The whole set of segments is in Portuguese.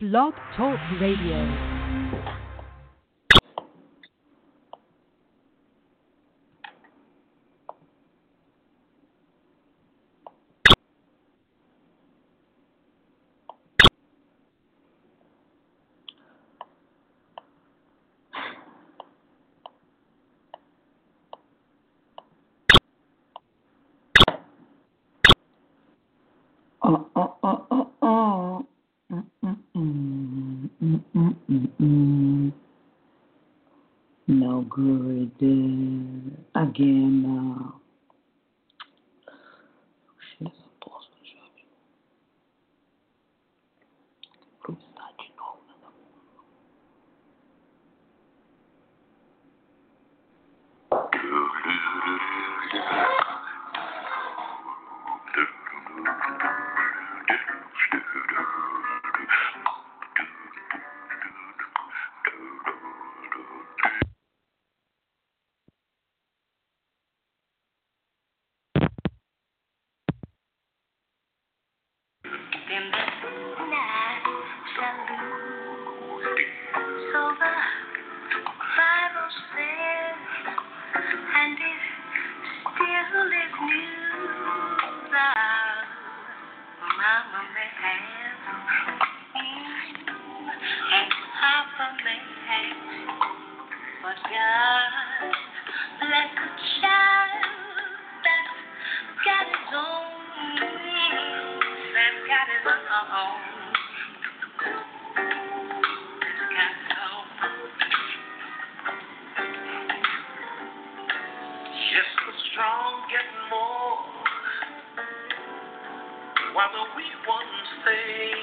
Blog Talk Radio. No good again now. Shit, essa poça já viu. Cruzar de novo. In the night, salute, so the Bible says, and it still is news. Mama may have, and Papa may have, but God bless the child that's got his own, that's got his own, that's got his own. Yes, the strong get more, while the weak ones fade.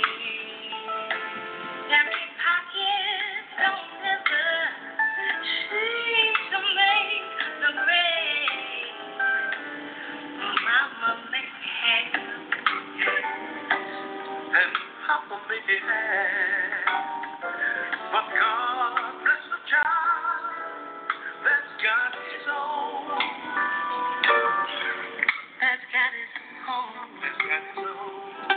Empty pockets don't ever seem to make the grade. Mama may have, And Papa may have, but God bless the child that's got his own. that's got his own. That's got his own.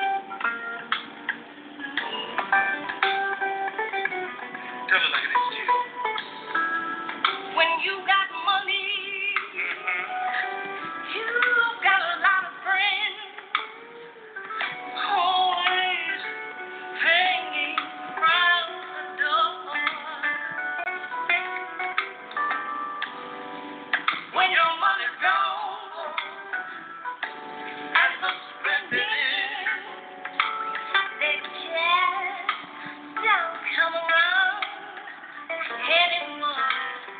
Tell it like it is, Jill. When you got money, you've got a lot of friends, always hanging around the door. When your money's gone, and the spending, they just don't come around anymore.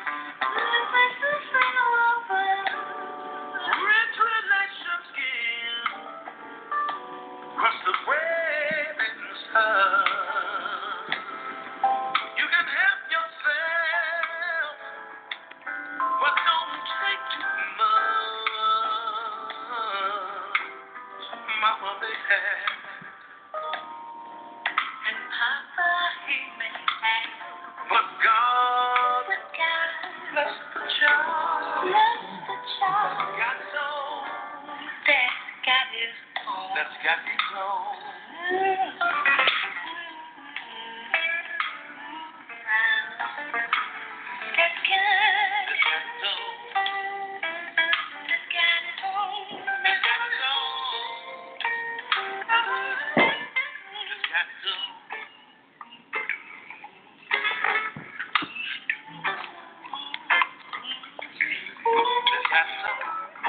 Rich relations give, 'cause the wedding's tough. You can help yourself, but don't take too much. Mama may have, And Papa, he may have, but God but God bless the child bless the child got his own. that's got his own. That's got his own. That's good. That's got his own. That's got his own. That's got his own. That's got his own. That's got his own.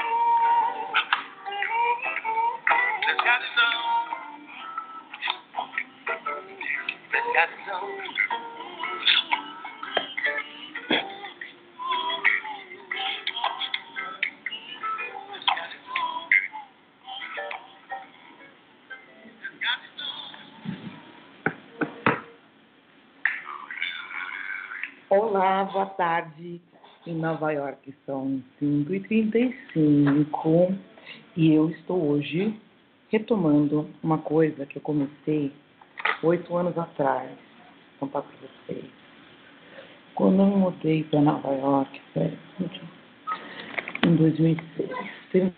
That's got his own. That's got his own. That's got his own. That's got his own. Olá, boa tarde. Em Nova York são 5h35 e eu estou hoje retomando uma coisa que eu comecei 8 anos atrás. Vou contar para vocês. Quando eu me mudei para Nova York, em 2006.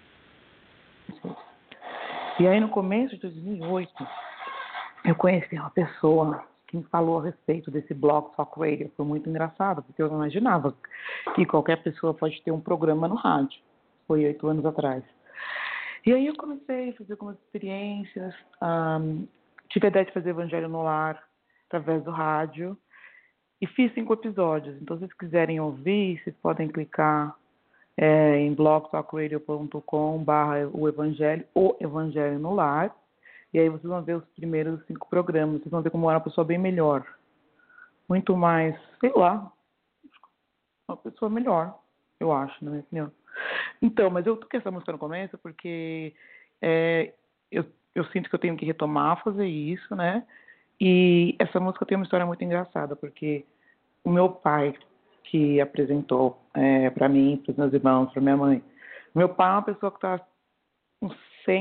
E aí no começo de 2008, eu conheci uma pessoa quem falou a respeito desse Blog Talk Radio. Foi muito engraçado, porque eu não imaginava que qualquer pessoa pode ter um programa no rádio. Foi 8 anos atrás. E aí eu comecei a fazer algumas experiências, tive a ideia de fazer Evangelho no Lar através do rádio e fiz 5 episódios. Então, se vocês quiserem ouvir, vocês podem clicar em blogtalkradio.com/o Evangelho no Lar, e aí vocês vão ver os primeiros 5 programas. Vocês vão ver como eu era uma pessoa bem melhor, muito mais, sei lá, uma pessoa melhor, eu acho, na minha opinião. Então, mas eu toquei essa música no começo porque eu sinto que eu tenho que retomar, fazer isso, né? E essa música tem uma história muito engraçada, porque o meu pai, que apresentou para mim, para os meus irmãos, para minha mãe, meu pai é uma pessoa que está uns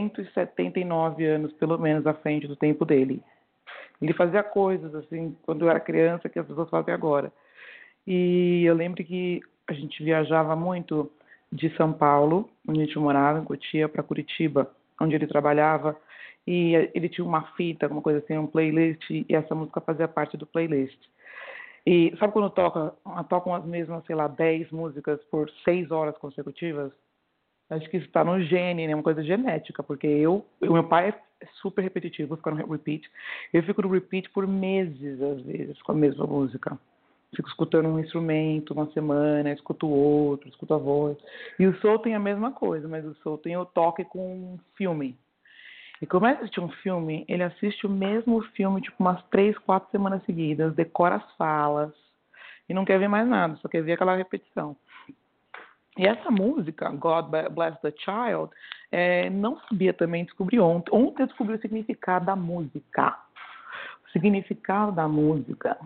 179 anos, pelo menos, à frente do tempo dele. Ele fazia coisas, assim, quando eu era criança, que as pessoas fazem agora. E eu lembro que a gente viajava muito de São Paulo, onde a gente morava, em Cotia, para Curitiba, onde ele trabalhava. E ele tinha uma fita, alguma coisa assim, um playlist, e essa música fazia parte do playlist. E sabe quando tocam as mesmas, sei lá, 10 músicas por 6 horas consecutivas? Acho que isso está no gene, né? Uma coisa genética, porque o meu pai é super repetitivo, fica no repeat. Eu fico no repeat por meses, às vezes, com a mesma música. Fico escutando um instrumento uma semana, escuto outro, escuto a voz. E o Soul tem a mesma coisa, mas o Soul tem o toque com um filme. E como ele assiste um filme, ele assiste o mesmo filme, tipo, umas 3, 4 semanas seguidas, decora as falas, e não quer ver mais nada, só quer ver aquela repetição. E essa música, God Bless the Child, não sabia também, descobri ontem. Ontem eu descobri o significado da música. O significado da música,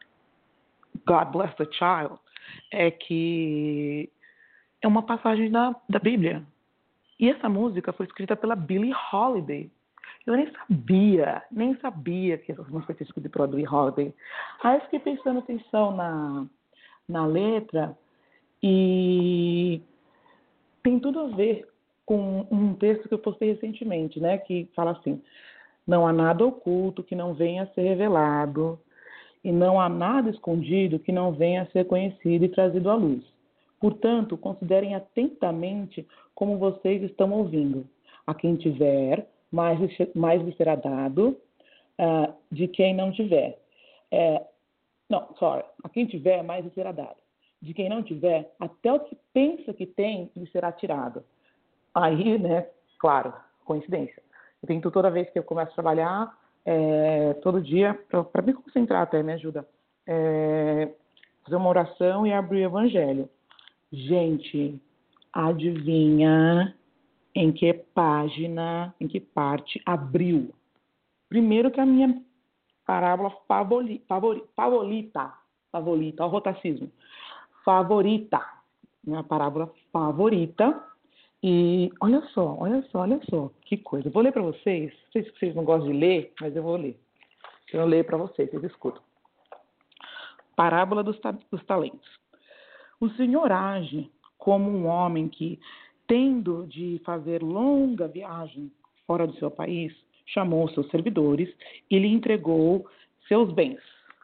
God Bless the Child, é que é uma passagem da Bíblia. E essa música foi escrita pela Billie Holiday. Eu nem sabia que essa música foi escrita pela Billie Holiday. Aí eu fiquei prestando atenção na letra e tem tudo a ver com um texto que eu postei recentemente, né? Que fala assim: não há nada oculto que não venha a ser revelado, e não há nada escondido que não venha a ser conhecido e trazido à luz. Portanto, considerem atentamente como vocês estão ouvindo. A quem tiver, mais lhe será dado, de quem não tiver. A quem tiver, mais lhe será dado. De quem não tiver, até o que pensa que tem, lhe será tirado. Aí, né, claro, coincidência. Eu tento toda vez que eu começo a trabalhar, todo dia, para me concentrar até, me ajuda, fazer uma oração e abrir o evangelho. Gente, adivinha em que página, em que parte abriu? Primeiro que a minha parábola favorita, o rotacismo, favorita, minha parábola favorita. E olha só, que coisa. Eu vou ler para vocês, não sei se vocês não gostam de ler, mas eu vou ler. Eu leio para vocês escutam. Parábola dos talentos. O Senhor age como um homem que, tendo de fazer longa viagem fora do seu país, chamou seus servidores e lhe entregou seus bens.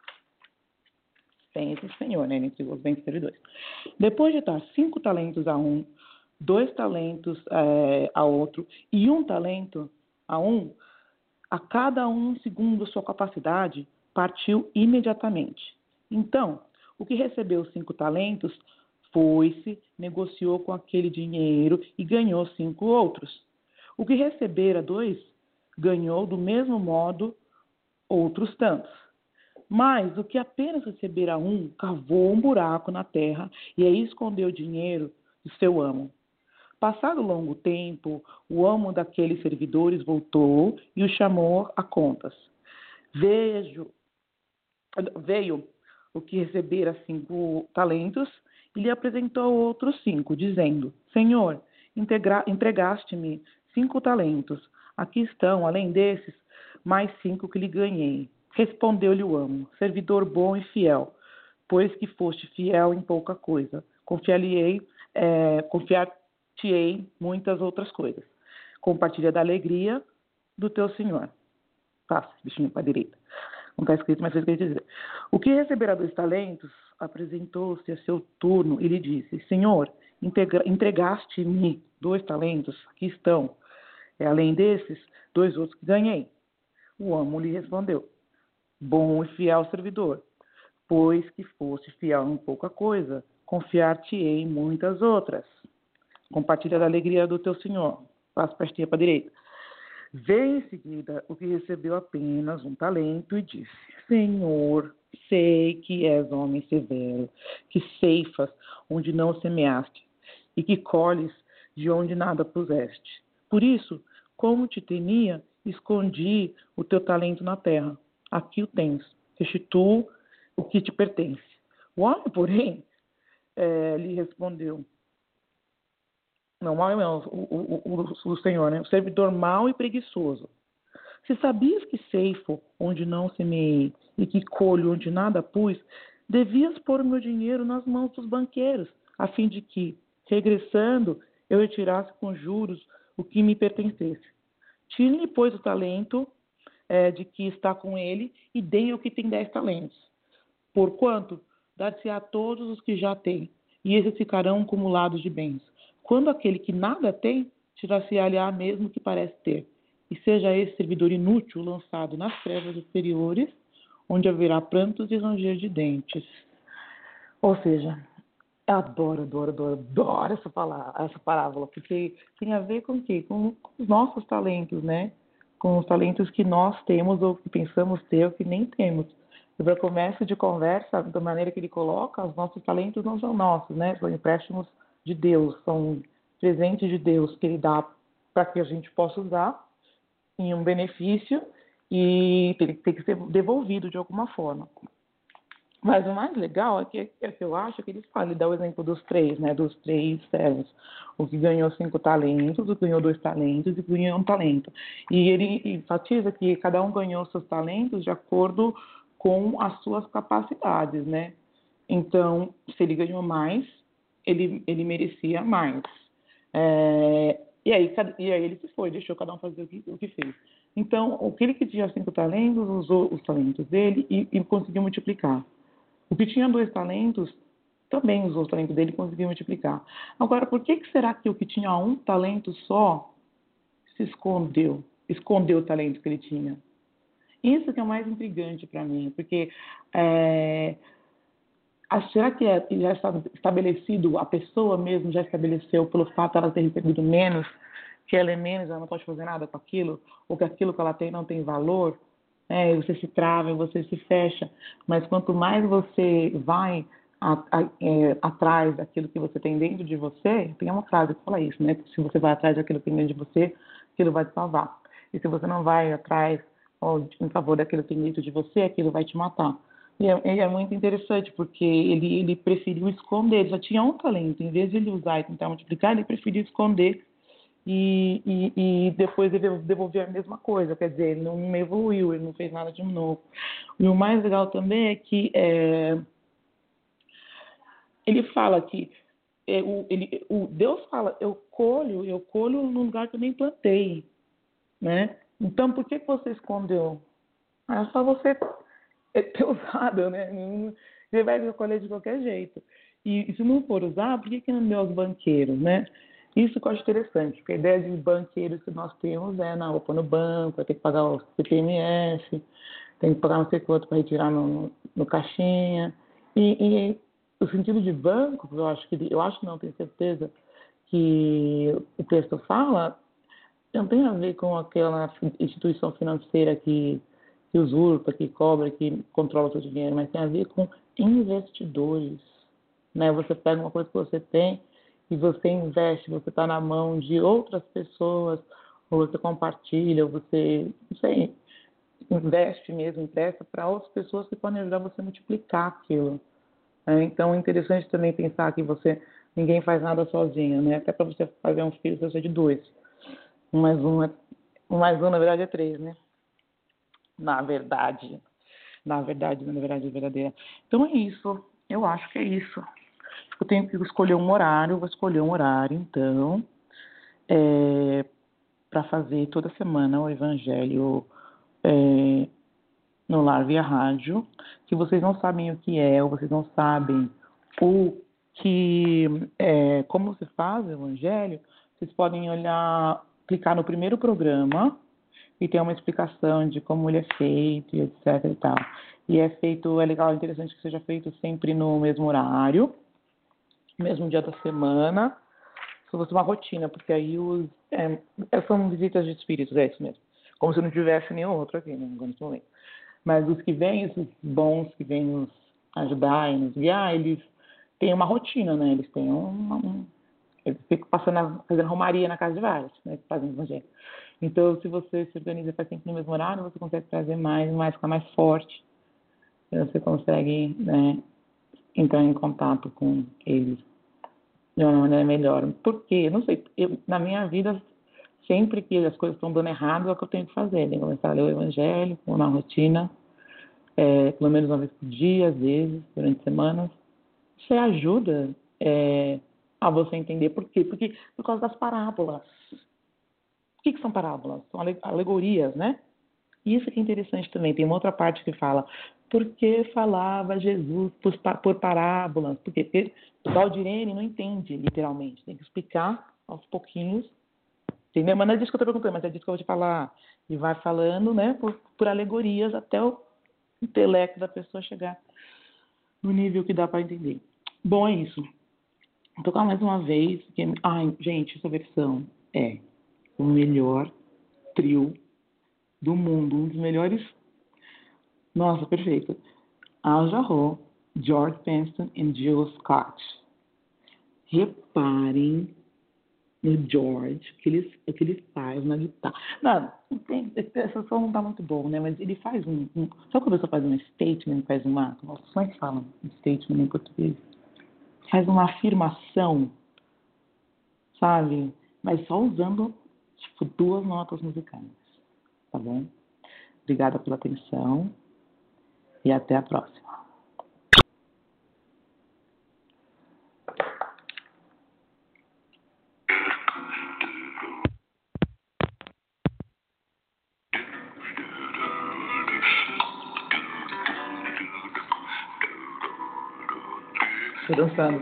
Bens do Senhor, né? Ele entregou os bens dos servidores. Depois de dar 5 talentos a um, 2 talentos a outro e 1 talento a um, a cada um segundo sua capacidade, partiu imediatamente. Então, o que recebeu 5 talentos foi-se, negociou com aquele dinheiro e ganhou 5 outros. O que recebera 2, ganhou do mesmo modo outros tantos. Mas o que apenas recebera 1, cavou um buraco na terra e aí escondeu o dinheiro de seu amo. Passado longo tempo, o amo daqueles servidores voltou e o chamou a contas. Veio o que recebera 5 talentos e lhe apresentou outros 5, dizendo: Senhor, entregaste-me 5 talentos. Aqui estão, além desses, mais 5 que lhe ganhei. Respondeu-lhe o amo: servidor bom e fiel, pois que foste fiel em pouca coisa, confiar-te-ei muitas outras coisas. Compartilha da alegria do teu senhor. Passa, bichinho para a direita. Não está escrito, mas foi escrito dizer. O que receberá 2 talentos apresentou-se a seu turno e lhe disse: Senhor, entregaste-me 2 talentos, aqui estão. Além desses, 2 outros que ganhei. O amo lhe respondeu: Bom e fiel servidor, pois que foste fiel em pouca coisa, confiar-te-ei em muitas outras. Compartilha da alegria do teu senhor. Passa pastinha para a direita. Veio em seguida o que recebeu apenas 1 talento e disse: Senhor, sei que és homem severo, que ceifas onde não semeaste e que colhes de onde nada puseste. Por isso, como te temia, escondi o teu talento na terra. Aqui o tens. Restitua o que te pertence. O homem, porém, lhe respondeu: não, o Senhor, né? O servidor mau e preguiçoso. Se sabias que ceifo onde não semeei e que colho onde nada pus, devias pôr o meu dinheiro nas mãos dos banqueiros, a fim de que, regressando, eu retirasse com juros o que me pertencesse. Tire-lhe, pois, o talento de que está com ele e dê-lhe o que tem 10 talentos. Porquanto, dar-se-á a todos os que já têm, e esses ficarão acumulados de bens. Quando aquele que nada tem, tirar-se-á mesmo que parece ter, e seja esse servidor inútil lançado nas trevas superiores, onde haverá prantos e ranger de dentes. Ou seja, eu adoro essa parábola, porque tem a ver com o quê? Com os nossos talentos, né? Com os talentos que nós temos ou que pensamos ter ou que nem temos. E para começo de conversa, da maneira que ele coloca, os nossos talentos não são nossos, né? São empréstimos de Deus, são presentes de Deus que ele dá para que a gente possa usar em um benefício e tem que ser devolvido de alguma forma. Mas o mais legal é que eu acho que ele dá o exemplo dos 3, né? Dos 3 servos. O que ganhou 5 talentos, o que ganhou 2 talentos e o que ganhou 1 talento. E ele enfatiza que cada um ganhou seus talentos de acordo com as suas capacidades, né? Então, se ele ganhou mais, ele merecia mais. E aí ele se foi, deixou cada um fazer o que fez. Então, aquele que tinha 5 talentos usou os talentos dele e conseguiu multiplicar. O que tinha 2 talentos também usou os talentos dele e conseguiu multiplicar. Agora, por que será que o que tinha 1 talento só se escondeu o talento que ele tinha? Isso que é o mais intrigante para mim, porque será que já está estabelecido, a pessoa mesmo já estabeleceu pelo fato de ela ter recebido menos, que ela é menos, ela não pode fazer nada com aquilo, ou que aquilo que ela tem não tem valor? Você se trava, você se fecha, mas quanto mais você vai atrás daquilo que você tem dentro de você, tem uma frase que fala isso, né? Se você vai atrás daquilo que tem dentro de você, aquilo vai te salvar. E se você não vai atrás em favor daquilo que tem dentro de você, aquilo vai te matar. E é muito interessante, porque ele preferiu esconder, ele já tinha 1 talento, em vez de ele usar e tentar multiplicar, ele preferiu esconder e depois ele devolveu a mesma coisa, quer dizer, ele não evoluiu, ele não fez nada de novo. E o mais legal também é que ele fala que Deus fala, eu colho num lugar que eu nem plantei, né? Então, por que você escondeu? É só você ter usado, né? Você vai colher de qualquer jeito. E se não for usar, por que não deu aos banqueiros, né? Isso que eu acho interessante, porque a ideia de banqueiros que nós temos vou pôr no banco, vai ter que pagar o CPMF, tem que pagar não sei quanto para retirar no caixinha. E o sentido de banco, tenho certeza, que o texto fala, não tem a ver com aquela instituição financeira que usurpa, que cobra, que controla o seu dinheiro, mas tem a ver com investidores, né? Você pega uma coisa que você tem e você investe, você está na mão de outras pessoas, ou você compartilha, ou você, não sei, investe mesmo, empresta para outras pessoas que podem ajudar você a multiplicar aquilo. Então é interessante também pensar que ninguém faz nada sozinho, né? Até para você fazer um filho, você precisa de 2. Um mais um, na verdade, é 3, né? Na verdade verdadeira. Então é isso. Eu acho que é isso. Eu tenho que escolher um horário. Vou escolher um horário, então, para fazer toda semana o Evangelho no lar via rádio. Se vocês não sabem o que é, ou vocês não sabem o que como se faz o evangelho, vocês podem olhar, clicar no primeiro programa e tem uma explicação de como ele é feito, e etc e tal. E é legal, é interessante que seja feito sempre no mesmo horário, mesmo dia da semana, se fosse uma rotina, porque aí são visitas de espíritos, é isso mesmo. Como se não tivesse nenhum outro aqui, né, nesse momento. Mas os que vêm, esses bons que vêm nos ajudar e nos guiar, eles têm uma rotina, né? Eles têm eles ficam fazendo romaria na casa de vários, né? Fazendo evangelho. Então, se você se organiza e faz sempre no mesmo horário, você consegue trazer mais, ficar mais forte. Você consegue, né, entrar em contato com eles de uma maneira melhor. Por quê? Não sei. Na minha vida, sempre que as coisas estão dando errado, é o que eu tenho que fazer. Tenho que começar a ler o evangelho, uma rotina, pelo menos uma vez por dia, às vezes, durante semanas. Isso ajuda a você entender por quê. Porque por causa das parábolas. O que são parábolas? São alegorias, né? Isso que é interessante também. Tem uma outra parte que fala por que falava Jesus por parábolas? Por quê? Porque o pessoal de Irene não entende literalmente. Tem que explicar aos pouquinhos. Entendeu? Mas não é disso que eu estou perguntando, mas é disso que eu vou te falar. E vai falando, né, por alegorias até o intelecto da pessoa chegar no nível que dá para entender. Bom, é isso. Vou tocar mais uma vez. Ai, gente, essa versão é o melhor trio do mundo, um dos melhores. Nossa, perfeito. Al Jarreau, George Benson e Jill Scott. Reparem no George, o que ele faz na guitarra. Não, essa som não tá muito bom, né? Mas ele faz sabe quando a pessoa faz um statement, faz uma... Como é que fala statement em português? Faz uma afirmação, sabe? Mas só usando, tipo, 2 notas musicais. Tá bom? Obrigada pela atenção e até a próxima. Tô dançando.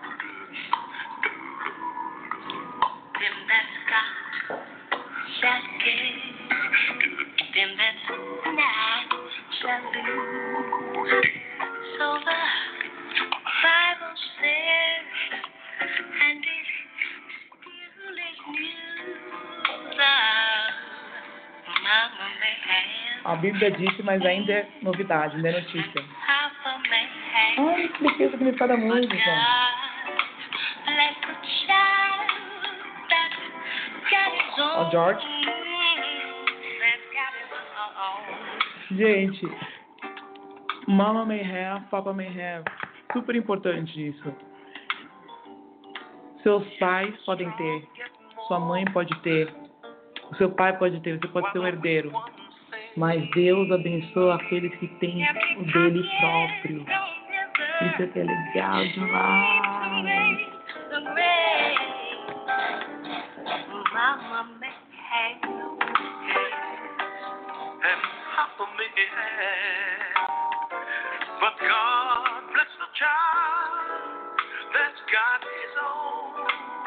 Them that's got that gave, them that's not shall lose. So the Bible says, and it still is news. Mama may have, A Bíblia disse, mas ainda é novidade, ainda é notícia. Papa may have. Ai, expliquei o significado da música. Ó, George. Gente, Mama may have, Papa may have. Super importante isso. Seus pais podem ter, sua mãe pode ter, o seu pai pode ter, você pode ser um herdeiro. Mas Deus abençoa aqueles que têm o dele próprio. Isso aqui é legal demais. Mama may have, And Papa may have, but God bless the child that's got his own.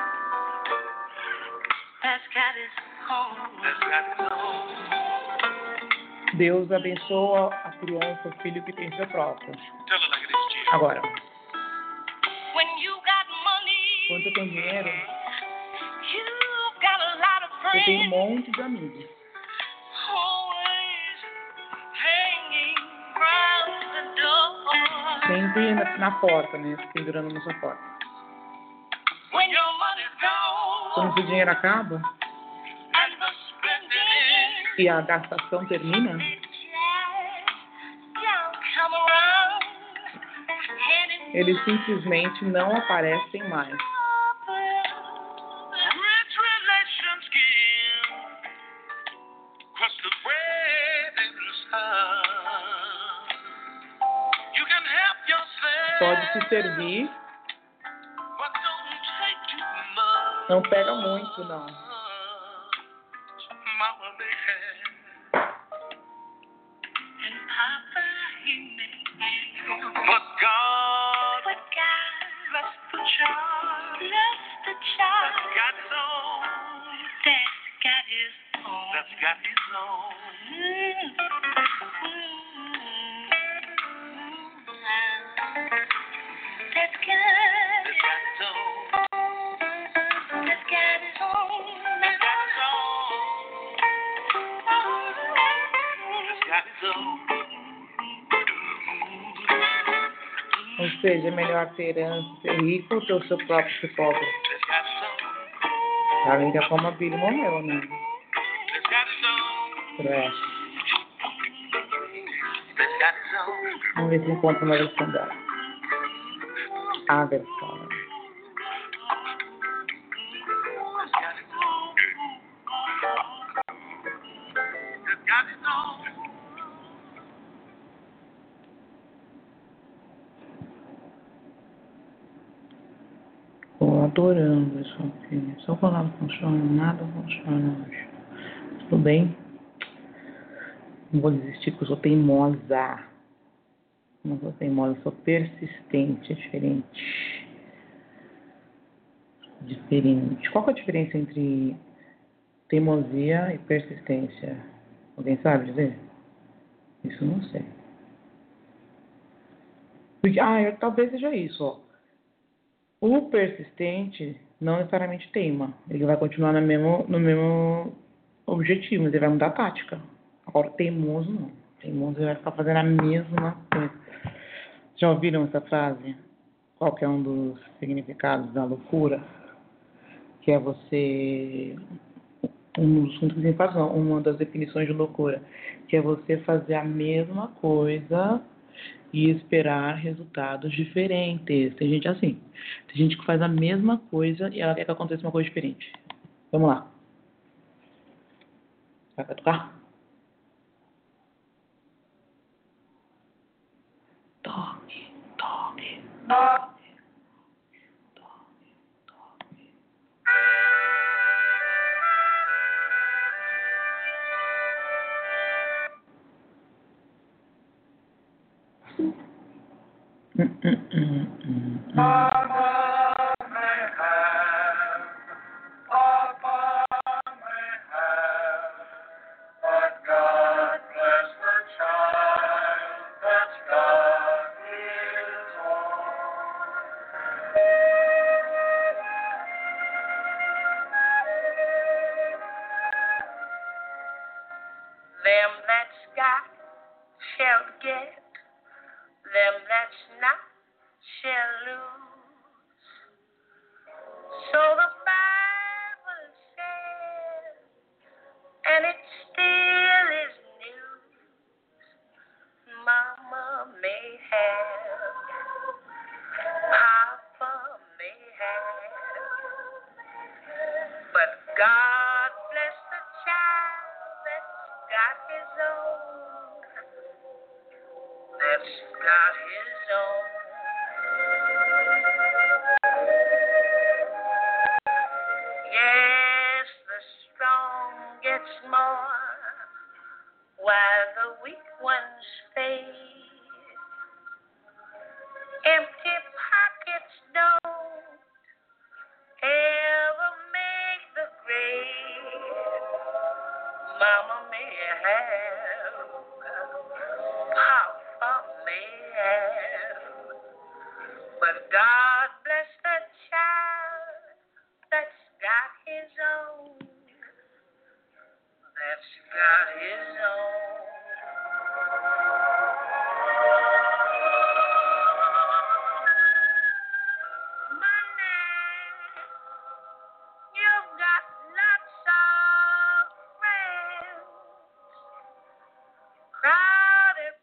that's got his home. That's got his own. Deus abençoa a criança, o filho que tem seu próprio. Tell her like it is, Jesus. Agora, When you got money, quando você tem dinheiro, you've got a lot of você tem um friends monte de amigos. always hanging round the door. Sempre na porta, né? Pendurando na sua porta. When your money's Quando gone seu dinheiro acaba and the spending e a gastação termina, they just don't come around. And it's eles simplesmente não aparecem mais. Rich relations give, 'cause the bread is hard. You can help yourself, Pode se servir, but don't take too much. não pega muito, não. Mama may have, and Ou seja, é melhor ter herança, ser rico ou ter o seu próprio ser pobre. That's got its own. Além de como a Billy morreu, né? That's got its own. Trash. That's got its own. Vamos ver se encontra uma versão dela. A versão, né? That's got its own. That's got its own. Tô adorando isso aqui. Só quando nada funciona, nada funciona hoje. Tudo bem? Não vou desistir porque eu sou teimosa. Não sou teimosa, eu sou persistente. É diferente. Diferente. Qual que é a diferença entre teimosia e persistência? Alguém sabe dizer? Isso eu não sei. Porque, talvez seja isso, ó. O persistente não necessariamente teima. Ele vai continuar no mesmo objetivo, mas ele vai mudar a tática. Agora, o teimoso não. O teimoso ele vai ficar fazendo a mesma coisa. Já ouviram essa frase? Qual que é um dos significados da loucura? Que é você... uma das definições de loucura. Que é você fazer a mesma coisa e esperar resultados diferentes. Tem gente assim. Tem gente que faz a mesma coisa e ela quer que aconteça uma coisa diferente. Vamos lá. Vai tocar? Toque, toque, toque, toque, toque. Them that's got shall get, them that's not shall lose. So the Bible says, and it still is news. Mama may have, Papa may have, but God bless the child that's got his own. That's got his own. Yes, the strong gets more while the weak ones fade. Empty pockets don't ever make the grade. Mama may have, Papa may have, but God bless the child that's got his own. That's got his own. Money, you've got lots of friends. Crowded.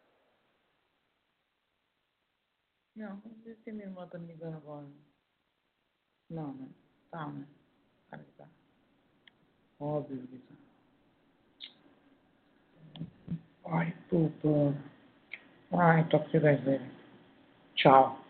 Não, não sei se minha irmã tá me ligando agora. Não, né? Tá, né? Cara, tá. Óbvio que tá. Ai, puta. Ai, tô com velho. Tchau.